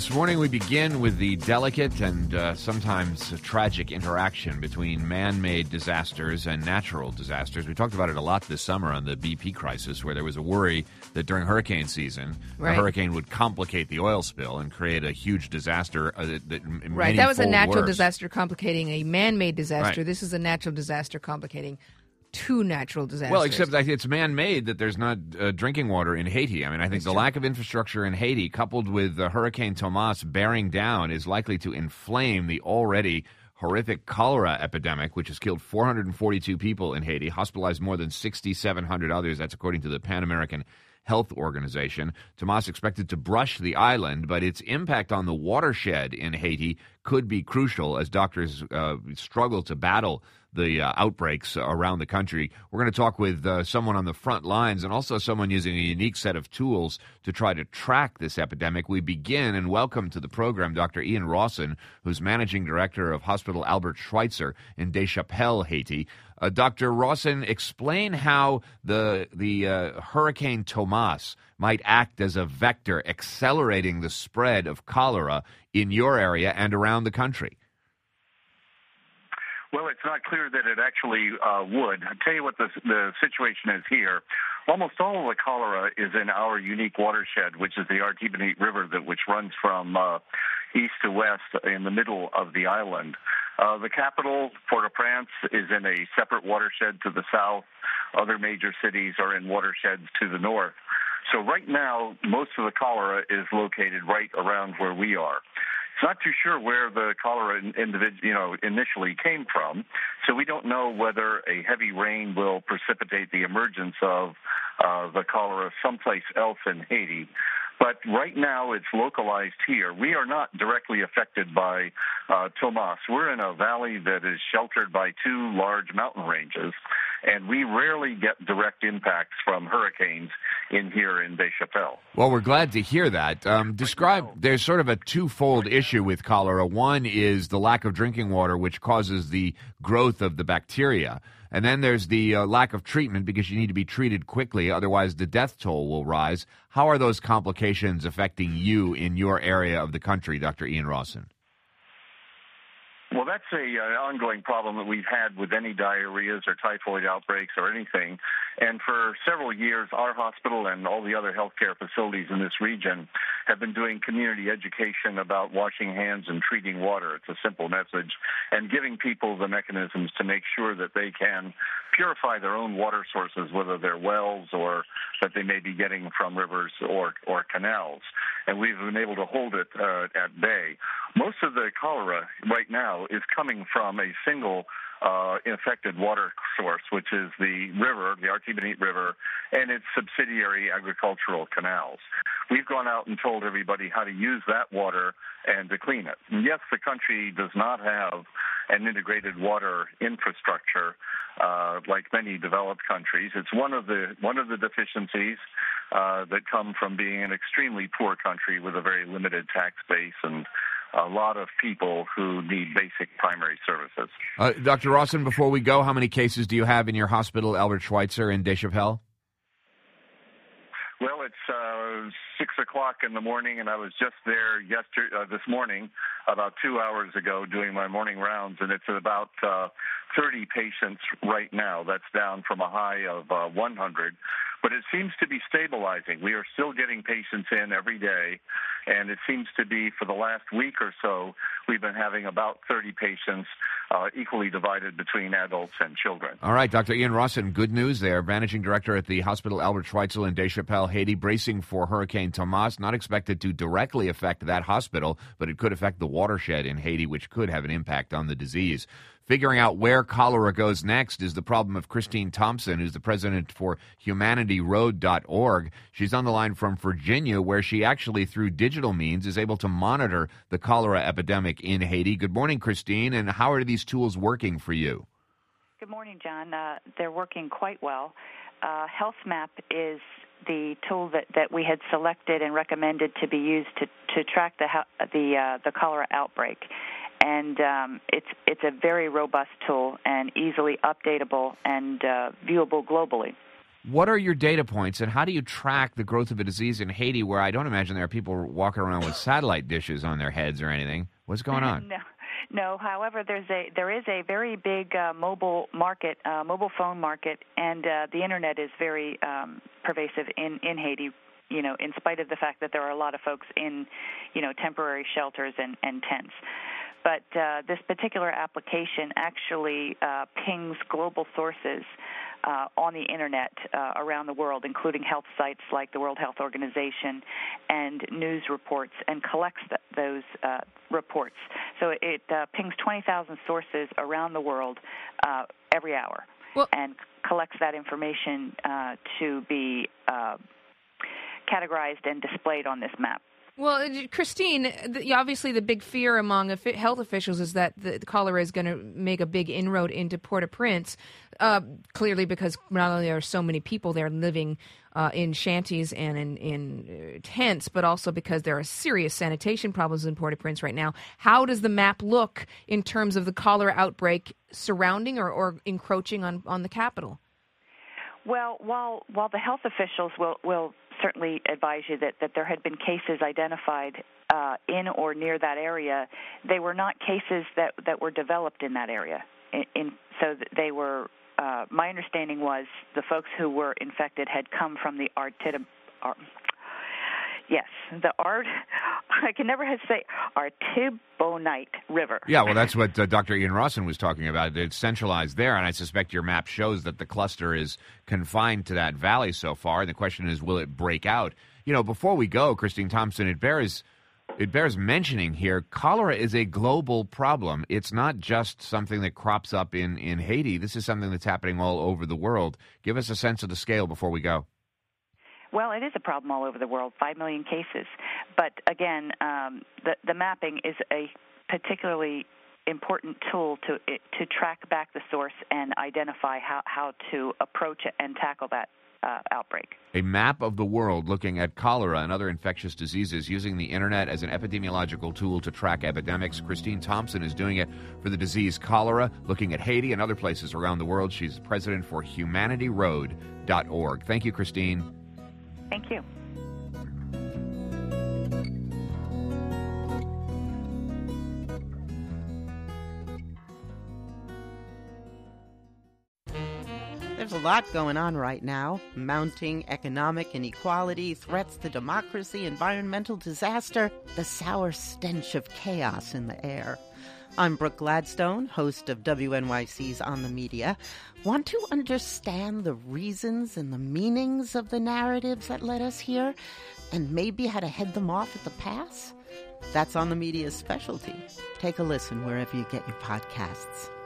This morning we begin with the delicate and sometimes tragic interaction between man-made disasters and natural disasters. We talked about it a lot this summer on the BP crisis, where there was a worry that during hurricane season, a hurricane would complicate the oil spill and create a huge disaster. That was a natural disaster complicating a man-made disaster. Right. This is a natural disaster complicating two natural disasters. Well, except it's man-made that there's not drinking water in Haiti. I mean, I think the lack of infrastructure in Haiti, coupled with Hurricane Tomas bearing down, is likely to inflame the already horrific cholera epidemic, which has killed 442 people in Haiti, hospitalized more than 6,700 others. That's according to the Pan American Health Organization. Tomas expected to brush the island, but its impact on the watershed in Haiti could be crucial as doctors struggle to battle the outbreaks around the country. We're going to talk with someone on the front lines and also someone using a unique set of tools to try to track this epidemic. We begin, and welcome to the program, Dr. Ian Rawson, who's Managing Director of Hospital Albert Schweitzer in Deschapelles, Haiti. Dr. Rawson, explain how the Hurricane Tomas might act as a vector accelerating the spread of cholera in your area and around the country. Well, it's not clear that it actually would. I'll tell you what the situation is here. Almost all of the cholera is in our unique watershed, which is the Artibonite River, which runs from east to west in the middle of the island. The capital, Port-au-Prince, is in a separate watershed to the south. Other major cities are in watersheds to the north. So right now, most of the cholera is located right around where we are. It's not too sure where the cholera initially came from, so we don't know whether a heavy rain will precipitate the emergence of the cholera someplace else in Haiti. But right now it's localized here. We are not directly affected by Tomas. We're in a valley that is sheltered by two large mountain ranges, and we rarely get direct impacts from hurricanes in here in Deschapelles. Well, we're glad to hear that. There's sort of a twofold issue with cholera. One is the lack of drinking water, which causes the growth of the bacteria. And then there's the lack of treatment because you need to be treated quickly, otherwise the death toll will rise. How are those complications affecting you in your area of the country, Dr. Ian Rawson? Well, that's an ongoing problem that we've had with any diarrheas or typhoid outbreaks or anything. And for several years, our hospital and all the other healthcare facilities in this region have been doing community education about washing hands and treating water. It's a simple message, and giving people the mechanisms to make sure that they can purify their own water sources, whether they're wells or that they may be getting from rivers or canals. And we've been able to hold it at bay. Most of the cholera right now is coming from a single infected water source, which is the river, the Artibonite River, and its subsidiary agricultural canals. We've gone out and told everybody how to use that water and to clean it. And yes, the country does not have an integrated water infrastructure like many developed countries. It's one of the deficiencies that come from being an extremely poor country with a very limited tax base and a lot of people who need basic primary services. Dr. Rawson, before we go, how many cases do you have in your hospital, Albert Schweitzer in Deschapelles? Well, it's 6 o'clock in the morning, and I was just there this morning, about 2 hours ago, doing my morning rounds, and it's about 30 patients right now. That's down from a high of 100. But it seems to be stabilizing. We are still getting patients in every day, and it seems to be for the last week or so, we've been having about 30 patients equally divided between adults and children. All right, Dr. Ian Rawson, good news there. Managing Director at the Hospital Albert Schweitzer in Deschapelles, Haiti, bracing for Hurricane Tomas, not expected to directly affect that hospital, but it could affect the watershed in Haiti, which could have an impact on the disease. Figuring out where cholera goes next is the problem of Christine Thompson, who's the president for HumanityRoad.org. She's on the line from Virginia, where she actually, through digital means, is able to monitor the cholera epidemic in Haiti. Good morning, Christine, and how are these tools working for you? Good morning, John. They're working quite well. HealthMap is the tool that we had selected and recommended to be used to track the cholera outbreak. And it's a very robust tool and easily updatable and viewable globally. What are your data points, and how do you track the growth of a disease in Haiti, where I don't imagine there are people walking around with satellite dishes on their heads or anything? What's going on? No. However, there is a very big mobile phone market, and the internet is very pervasive in Haiti. In spite of the fact that there are a lot of folks in, temporary shelters and tents. But this particular application actually pings global sources on the internet around the world, including health sites like the World Health Organization and news reports, and collects those reports. So it pings 20,000 sources around the world every hour, and collects that information to be categorized and displayed on this map. Well, Christine, obviously the big fear among health officials is that the cholera is going to make a big inroad into Port-au-Prince, clearly because not only are so many people there living in shanties and in tents, but also because there are serious sanitation problems in Port-au-Prince right now. How does the map look in terms of the cholera outbreak surrounding or encroaching on the capital? Well, while the health officials will certainly advise you that there had been cases identified in or near that area, they were not cases that were developed in that area. So they were. My understanding was the folks who were infected had come from the I can never say Artibonite River. Yeah, well, that's what Dr. Ian Rawson was talking about. It's centralized there, and I suspect your map shows that the cluster is confined to that valley so far. And the question is, will it break out? Before we go, Christine Thompson, it bears mentioning here, cholera is a global problem. It's not just something that crops up in Haiti. This is something that's happening all over the world. Give us a sense of the scale before we go. Well, it is a problem all over the world, 5 million cases. But again, the mapping is a particularly important tool to track back the source and identify how to approach it and tackle that outbreak. A map of the world looking at cholera and other infectious diseases using the internet as an epidemiological tool to track epidemics. Christine Thompson is doing it for the disease cholera, looking at Haiti and other places around the world. She's president for HumanityRoad.org. Thank you, Christine. Thank you. There's a lot going on right now. Mounting economic inequality, threats to democracy, environmental disaster, the sour stench of chaos in the air. I'm Brooke Gladstone, host of WNYC's On the Media. Want to understand the reasons and the meanings of the narratives that led us here, and maybe how to head them off at the pass? That's On the Media's specialty. Take a listen wherever you get your podcasts.